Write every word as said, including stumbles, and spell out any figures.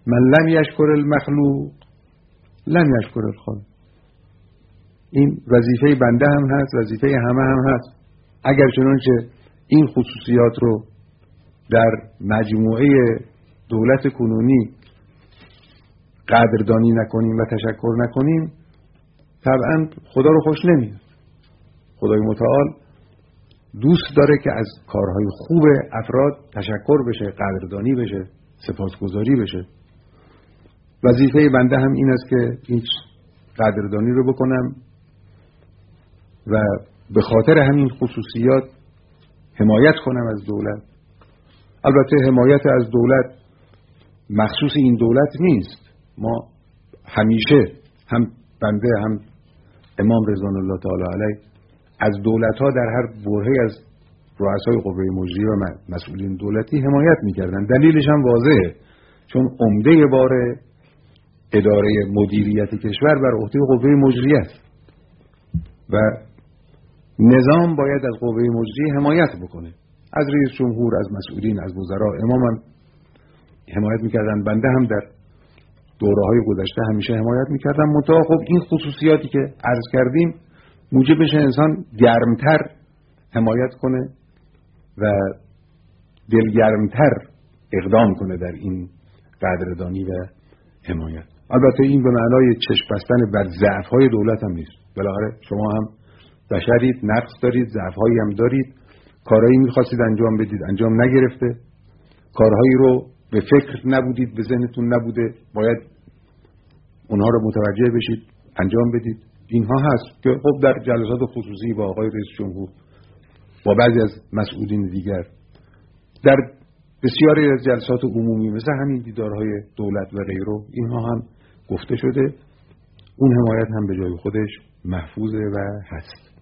من لم یشکر المخلوق لم یشکر الخالق. این وظیفه بنده هم هست، وظیفه همه هم هست. اگر چنانچه این خصوصیات رو در مجموعه دولت کنونی قدردانی نکنیم و تشکر نکنیم، طبعا خدا رو خوش نمیاد. خدای متعال دوست داره که از کارهای خوب افراد تشکر بشه، قدردانی بشه، سپاسگزاری بشه. وظیفه بنده هم این است که این قدردانی رو بکنم و به خاطر همین خصوصیات حمایت کنم از دولت. البته حمایت از دولت مخصوص این دولت نیست. ما همیشه هم بنده هم امام رضوان الله تعالی علیه از دولت ها در هر برهه‌ای از رؤسای قوه مجریه و مسئولین دولتی حمایت می‌کردن. دلیلش هم واضحه، چون عمده بار اداره مدیریت کشور بر عهده قوه مجریه است و نظام باید از قوه مجریه حمایت بکنه. از رئیس جمهور، از مسئولین، از وزرا، امام هم حمایت می‌کردن. بنده هم در دوره‌های گذشته همیشه حمایت می‌کردم. منتها خب این خصوصیاتی که عرض کردیم موجب بشه انسان گرمتر حمایت کنه و دلگرمتر اقدام کنه در این قدردانی و حمایت. البته این به معنای چشم بستن بر ضعف‌های دولت هم نیست. بالاخره شما هم بشرید، نقص دارید، ضعف‌هایی هم دارید. کارهایی می‌خواستید انجام بدید، انجام نگرفته. کارهایی رو به فکر نبودید، به ذهنتون نبوده، باید اونها رو متوجه بشید، انجام بدید. اینها هست که خب در جلسات خصوصی با آقای رئیس جمهور، با بعضی از مسئولین دیگر، در بسیاری از جلسات عمومی مثل همین دیدارهای دولت و غیره، اینها هم گفته شده. اون حمایت هم به جای خودش محفوظه و هست.